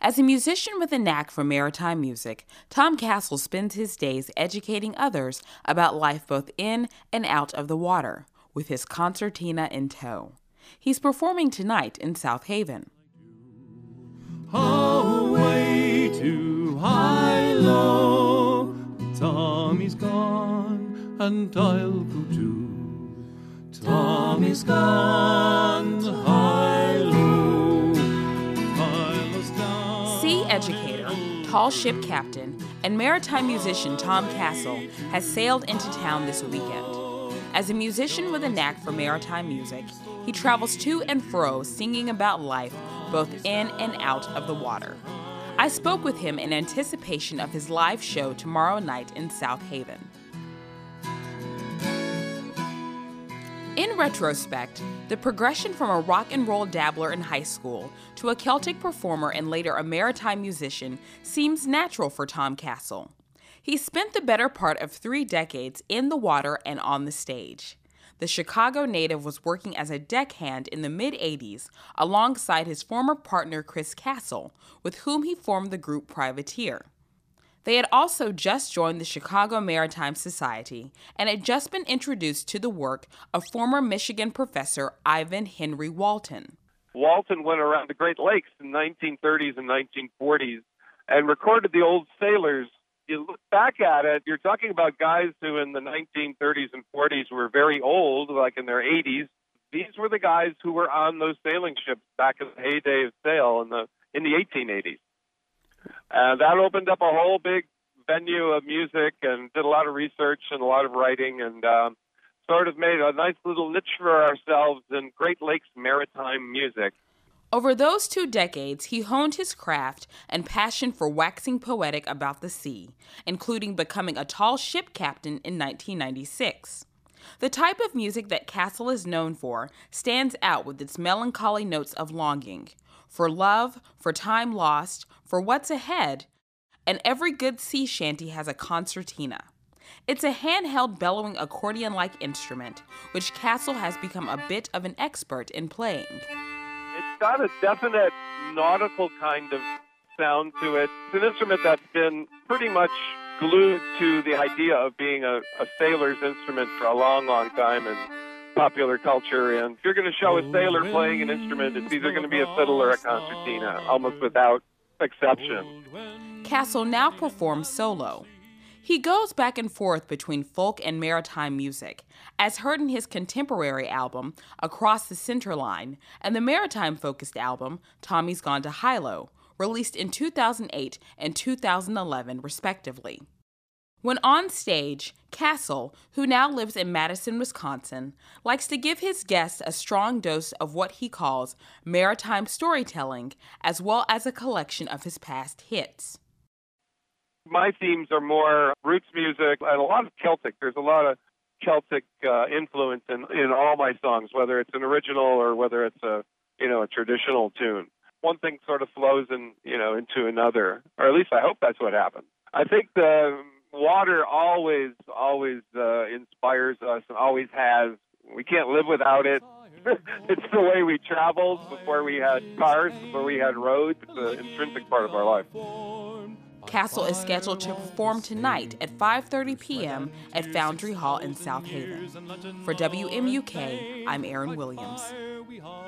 As a musician with a knack for maritime music, Tom Castle spends his days educating others about life both in and out of the water, with his concertina in tow. He's performing tonight in South Haven. Away to high-low, Tommy's gone and I'll go too. Tommy's gone to high-low, I'll down. Sea educator, tall ship captain, and maritime musician Tom Castle has sailed into town this weekend. As a musician with a knack for maritime music, he travels to and fro singing about life both in and out of the water. I spoke with him in anticipation of his live show tomorrow night in South Haven. In retrospect, the progression from a rock and roll dabbler in high school to a Celtic performer and later a maritime musician seems natural for Tom Castle. He spent the better part of 3 decades in the water and on the stage. The Chicago native was working as a deckhand in the mid-'80s alongside his former partner Chris Castle, with whom he formed the group Privateer. They had also just joined the Chicago Maritime Society and had just been introduced to the work of former Michigan professor Ivan Henry Walton. Walton went around the Great Lakes in the 1930s and 1940s and recorded the old sailors. You look back at it, you're talking about guys who in the 1930s and 40s were very old, like in their 80s. These were the guys who were on those sailing ships back in the heyday of sail in the 1880s. And that opened up a whole big venue of music and did a lot of research and a lot of writing and sort of made a nice little niche for ourselves in Great Lakes maritime music. Over those 2 decades, he honed his craft and passion for waxing poetic about the sea, including becoming a tall ship captain in 1996. The type of music that Castle is known for stands out with its melancholy notes of longing, for love, for time lost, for what's ahead, and every good sea shanty has a concertina. It's a handheld bellowing accordion-like instrument, which Castle has become a bit of an expert in playing. It's got a definite nautical kind of sound to it. It's an instrument that's been pretty much glued to the idea of being a sailor's instrument for a long, long time in popular culture. And if you're going to show a sailor playing an instrument, it's either going to be a fiddle or a concertina, almost without exception. Castle now performs solo. He goes back and forth between folk and maritime music, as heard in his contemporary album, Across the Centerline, and the maritime-focused album, Tommy's Gone to High-Low, released in 2008 and 2011, respectively. When on stage, Castle, who now lives in Madison, Wisconsin, likes to give his guests a strong dose of what he calls maritime storytelling, as well as a collection of his past hits. My themes are more roots music and a lot of Celtic. There's a lot of Celtic influence in all my songs, whether it's an original or whether it's a traditional tune. One thing sort of flows into another, or at least I hope that's what happens. I think the water always inspires us and always has. We can't live without it. It's the way we traveled before we had cars, before we had roads. It's an intrinsic part of our life. Castle is scheduled to perform tonight at 5:30 p.m. at Foundry Hall in South Haven. For WMUK, I'm Erin Williams.